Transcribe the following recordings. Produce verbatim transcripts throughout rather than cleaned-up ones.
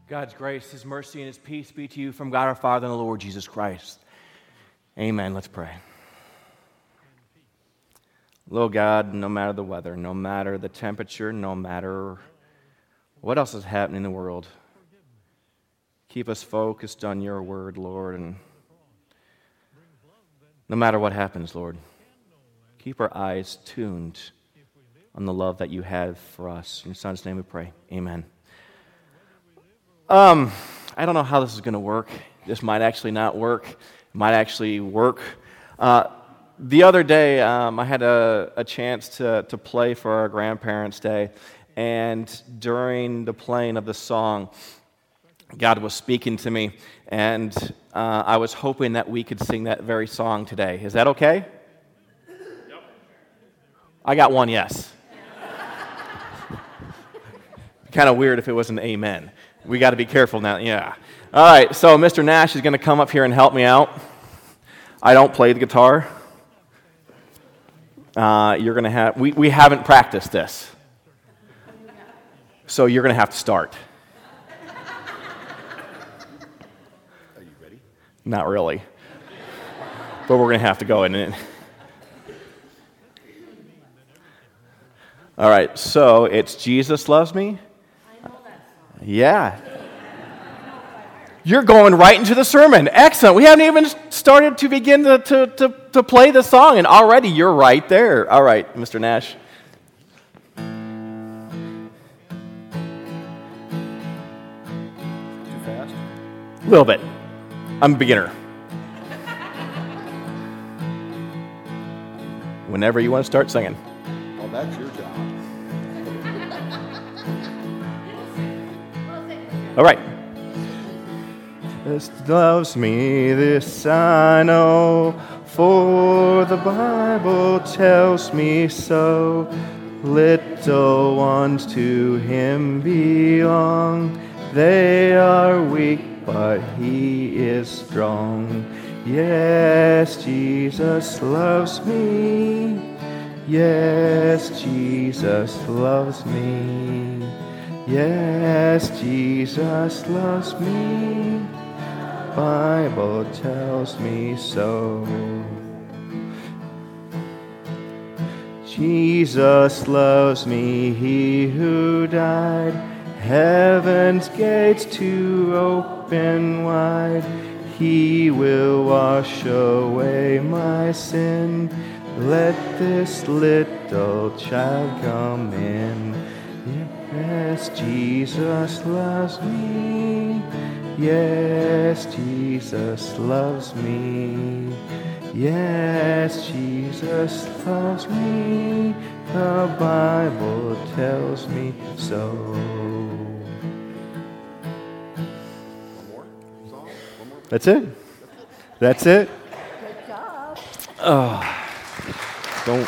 God's grace, His mercy, and His peace be to you from God our Father and the Lord Jesus Christ. Amen. Let's pray. Lord God, no matter the weather, no matter the temperature, no matter what else is happening in the world, keep us focused on your word, Lord, and no matter what happens, Lord, keep our eyes tuned on the love that you have for us. In your Son's name we pray. Amen. Um, I don't know how this is going to work. This might actually not work. It might actually work. Uh, the other day, um, I had a, a chance to, to play for our Grandparents' Day, and during the playing of the song, God was speaking to me, and uh, I was hoping that we could sing that very song today. Is that okay? Yep. I got one yes. Kind of weird if it was an amen. We got to be careful now. Yeah. All right, so Mister Nash is going to come up here and help me out. I don't play the guitar. Uh, you're going to have, we, we haven't practiced this. So you're going to have to start. Are you ready? Not really. But we're going to have to go in it. All right, so it's Jesus Loves Me. Yeah. You're going right into the sermon. Excellent. We haven't even started to begin to, to, to, to play the song, and already you're right there. All right, Mister Nash. Too fast? A little bit. I'm a beginner. Whenever you want to start singing. Well, that's your job. All right. This loves me, this I know, for the Bible tells me so. Little ones to Him belong. They are weak, but He is strong. Yes, Jesus loves me. Yes, Jesus loves me. Yes, Jesus loves me. Bible tells me so. Jesus loves me, He who died, heaven's gates to open wide. He will wash away my sin. Let this little child come in. Yes, Jesus loves me. Yes, Jesus loves me. Yes, Jesus loves me. The Bible tells me so. One more song? One more? That's it. That's it. Good job. Oh, don't.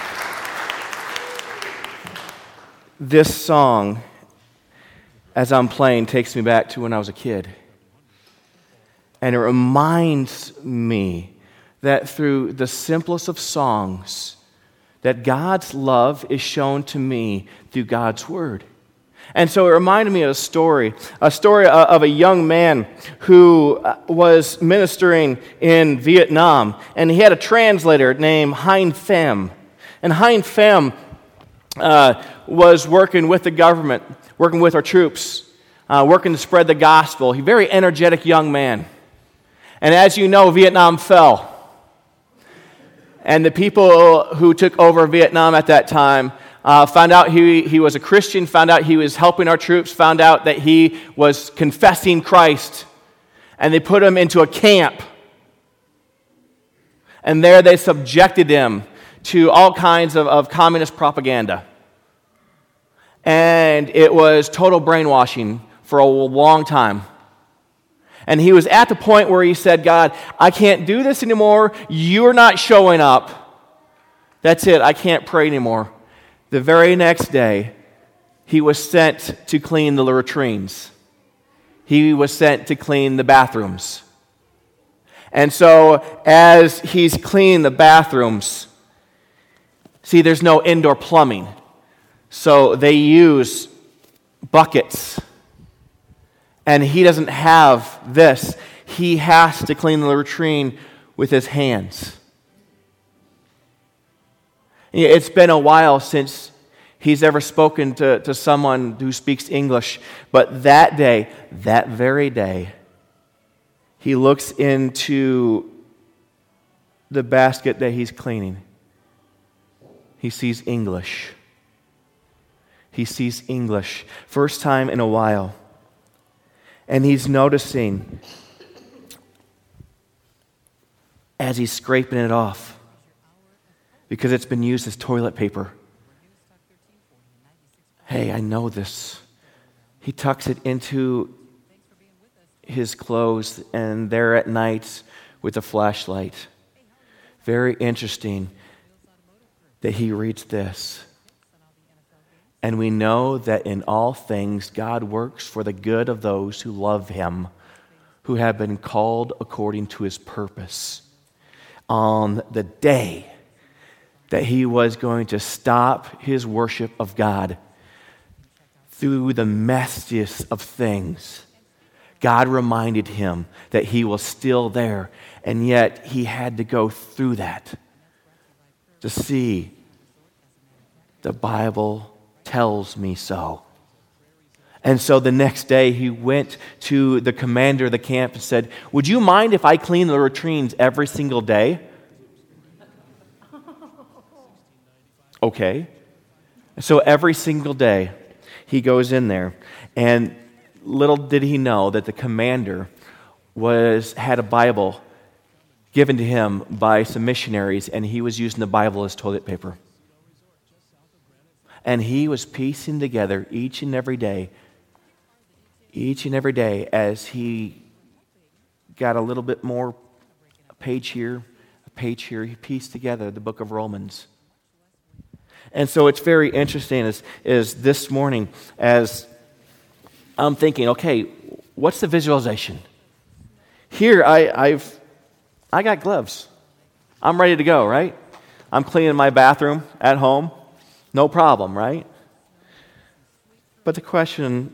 This song, as I'm playing, takes me back to when I was a kid. And it reminds me that through the simplest of songs, that God's love is shown to me through God's Word. And so it reminded me of a story, a story of a young man who was ministering in Vietnam, and he had a translator named Hein Pham. And Hein Pham uh, was working with the government, working with our troops, uh, working to spread the gospel. He's a very energetic young man. And as you know, Vietnam fell. And the people who took over Vietnam at that time uh, found out he, he was a Christian, found out he was helping our troops, found out that he was confessing Christ. And they put him into a camp. And there they subjected him to all kinds of, of communist propaganda. And it was total brainwashing for a long time. And he was at the point where he said, God, I can't do this anymore. You're not showing up. That's it. I can't pray anymore. The very next day, he was sent to clean the latrines. He was sent to clean the bathrooms. And so as he's cleaning the bathrooms, see, there's no indoor plumbing. So they use buckets. And he doesn't have this. He has to clean the latrine with his hands. It's been a while since he's ever spoken to, to someone who speaks English. But that day, that very day, he looks into the basket that he's cleaning. He sees English. He sees English. First time in a while. And he's noticing as he's scraping it off, because it's been used as toilet paper. Hey, I know this. He tucks it into his clothes, and there at night with a flashlight. Very interesting that he reads this. And we know that in all things God works for the good of those who love him, who have been called according to his purpose. On the day that he was going to stop his worship of God through the messiest of things, God reminded him that he was still there, and yet he had to go through that to see the Bible tells me so. And so the next day he went to the commander of the camp and said, "Would you mind if I clean the latrines every single day?" Okay. So every single day he goes in there, and little did he know that the commander was had a Bible given to him by some missionaries, and he was using the Bible as toilet paper. And he was piecing together each and every day, each and every day as he got a little bit more, a page here, a page here, he pieced together the book of Romans. And so it's very interesting is, is this morning as I'm thinking, okay, what's the visualization? Here I, I've I got gloves. I'm ready to go, right? I'm cleaning my bathroom at home. No problem, right? But the question,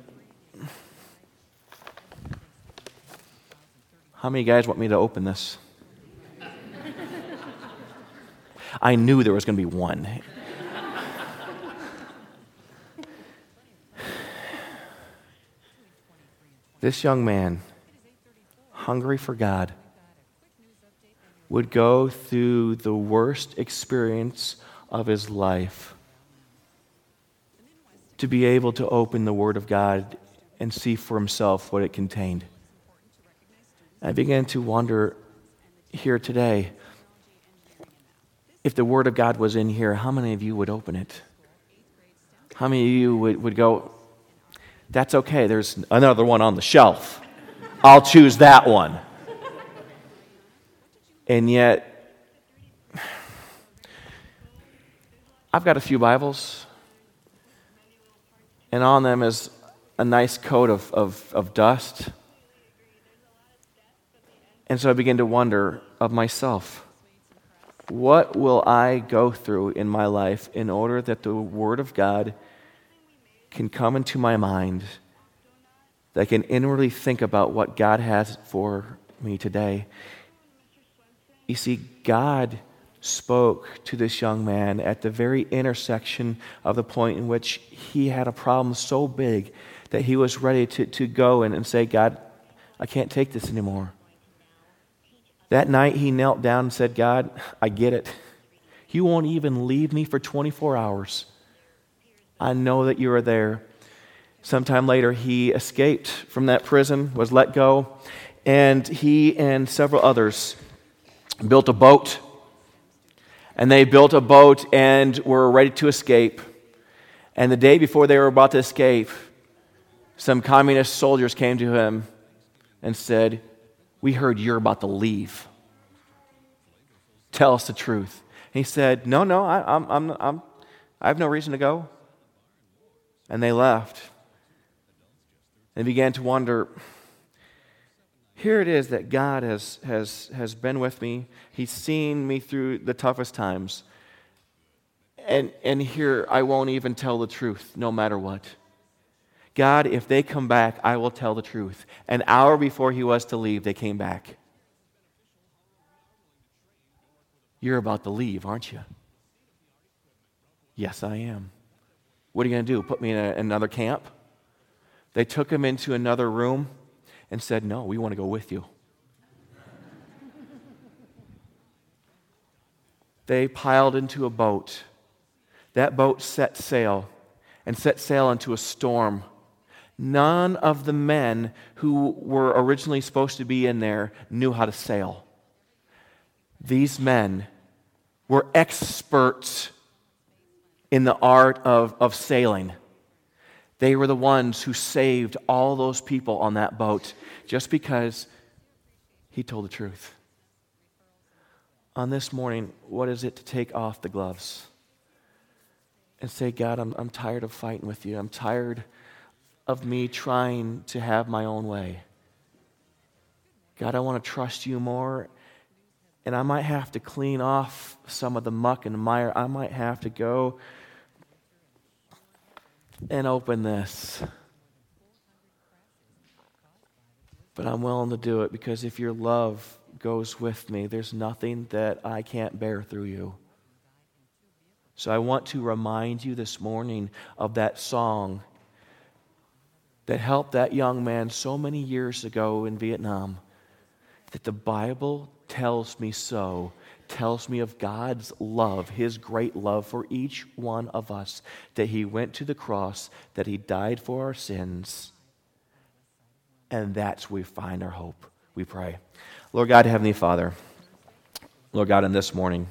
how many guys want me to open this? I knew there was going to be one. This young man, hungry for God, would go through the worst experience of his life to be able to open the Word of God and see for himself what it contained. I began to wonder here today, if the Word of God was in here, how many of you would open it? How many of you would, would go, that's okay, there's another one on the shelf. I'll choose that one. And yet, I've got a few Bibles, and on them is a nice coat of, of, of dust. And so I begin to wonder of myself, what will I go through in my life in order that the Word of God can come into my mind, that I can inwardly think about what God has for me today? You see, God spoke to this young man at the very intersection of the point in which he had a problem so big that he was ready to, to go and, and say, God, I can't take this anymore. That night he knelt down and said, God, I get it. You won't even leave me for twenty-four hours. I know that you are there. Sometime later he escaped from that prison, was let go, and he and several others built a boat. And they built a boat and were ready to escape. And the day before they were about to escape, some communist soldiers came to him and said, we heard you're about to leave. Tell us the truth. And he said, no, no, I, I'm, I'm, I'm, I have no reason to go. And they left. They began to wonder, here it is that God has, has, has been with me. He's seen me through the toughest times. And, and here I won't even tell the truth, no matter what. God, if they come back, I will tell the truth. An hour before he was to leave, they came back. You're about to leave, aren't you? Yes, I am. What are you going to do? Put me in a, another camp? They took him into another room and said, no, we want to go with you. They piled into a boat. That boat set sail and set sail into a storm. None of the men who were originally supposed to be in there knew how to sail. These men were experts in the art of, of sailing. They were the ones who saved all those people on that boat just because he told the truth. On this morning, what is it to take off the gloves and say, God, I'm, I'm tired of fighting with you. I'm tired of me trying to have my own way. God, I want to trust you more, and I might have to clean off some of the muck and mire. I might have to go and open this. But I'm willing to do it because if your love goes with me, there's nothing that I can't bear through you. So I want to remind you this morning of that song that helped that young man so many years ago in Vietnam, that the Bible tells me so, tells me of God's love, his great love for each one of us, that he went to the cross, that he died for our sins, and that's where we find our hope. We pray. Lord God, Heavenly Father, Lord God, in this morning,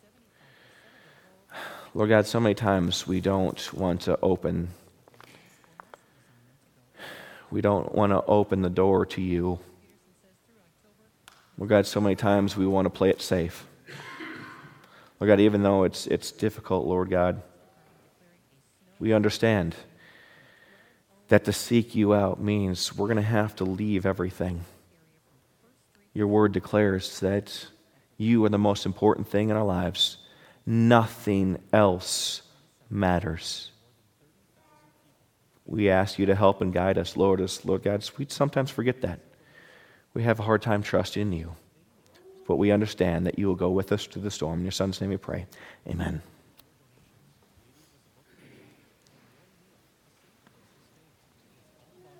Lord God, so many times we don't want to open, we don't want to open the door to you. Lord God, so many times we want to play it safe. Lord God, even though it's it's difficult, Lord God, we understand that to seek you out means we're going to have to leave everything. Your word declares that you are the most important thing in our lives. Nothing else matters. We ask you to help and guide us, Lord. Us, Lord God, we sometimes forget that. We have a hard time trusting in you. But we understand that you will go with us through the storm. In your Son's name we pray. Amen.